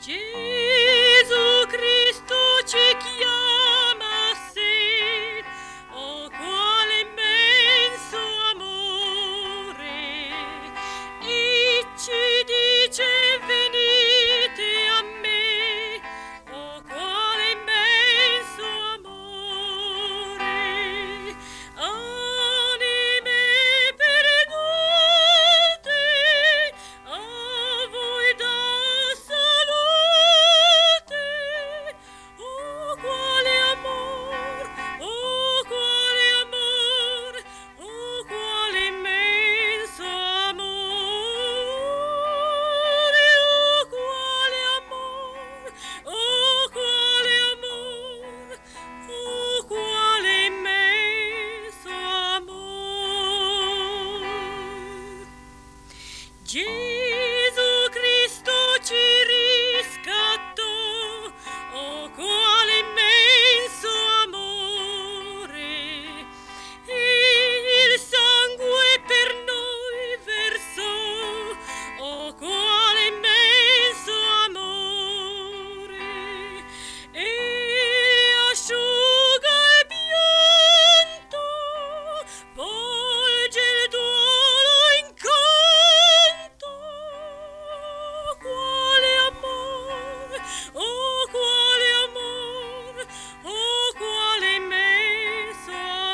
Gesù Cristo ci chiama a sé, oh quale immenso amore, e ci dice venite a me, oh quale immenso amore, anime perdute, a voi dà salute, oh quale amor, oh quale amor, oh quale immenso amore, oh quale amor, oh quale amor, oh quale immenso amor. Gesù Cristo ci riscattò, oh quale immenso amore, e il sangue per noi versò, oh quale immenso amore, e asciuga il pianto, volge il duolo in canto, quale amore, oh quale amore, oh quale immenso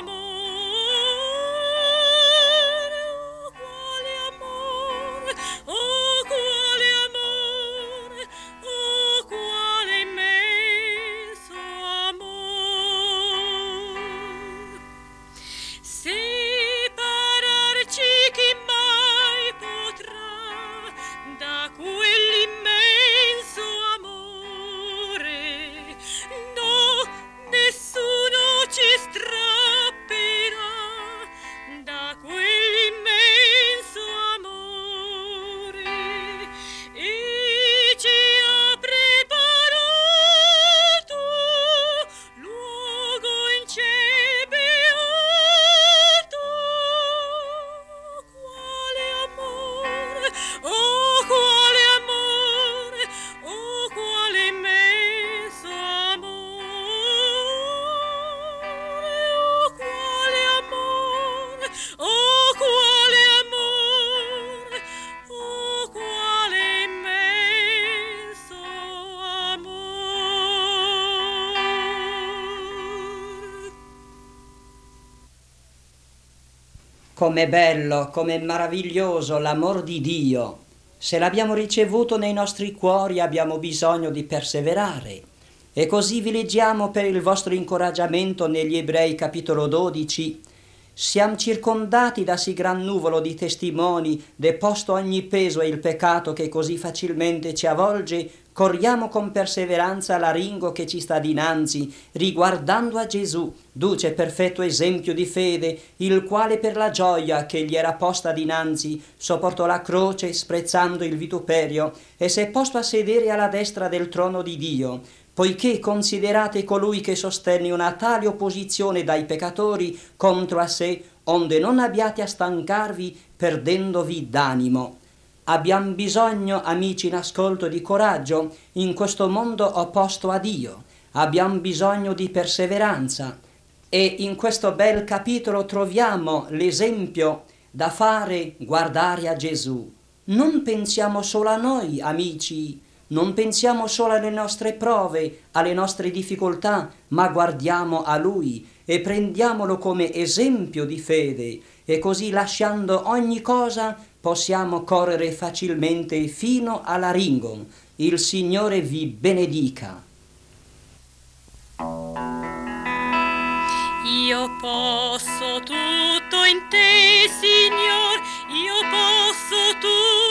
amore, oh quale amore, oh quale amore, oh quale immenso amore. Separarci chi mai potrà da quell'immenso amore? No, nessuno ci strapperà da quell'immenso amore, e ci ha preparato luogo in cielo beato. Quale amore, oh quale amore, oh quale immenso amore, oh quale amore, oh quale amore, oh quale immenso amore. Com'è bello, com'è meraviglioso l'amor di Dio. Se l'abbiamo ricevuto nei nostri cuori abbiamo bisogno di perseverare. E così vi leggiamo per il vostro incoraggiamento negli Ebrei capitolo 12. Siamo circondati da sì gran nuvolo di testimoni, deposto ogni peso e il peccato che così facilmente ci avvolge, corriamo con perseveranza l'aringo che ci sta dinanzi, riguardando a Gesù, duce perfetto esempio di fede, il quale per la gioia che gli era posta dinanzi sopportò la croce, sprezzando il vituperio, e s'è posto a sedere alla destra del trono di Dio. Poiché considerate colui che sostenne una tale opposizione dai peccatori contro a sé, onde non abbiate a stancarvi perdendovi d'animo. Abbiamo bisogno, amici in ascolto, di coraggio in questo mondo opposto a Dio. Abbiamo bisogno di perseveranza. E in questo bel capitolo troviamo l'esempio da fare, guardare a Gesù. Non pensiamo solo a noi, amici, non pensiamo solo alle nostre prove, alle nostre difficoltà, ma guardiamo a Lui e prendiamolo come esempio di fede, e così lasciando ogni cosa possiamo correre facilmente fino all'Aringon. Il Signore vi benedica. Io posso tutto in te, Signor, io posso tutto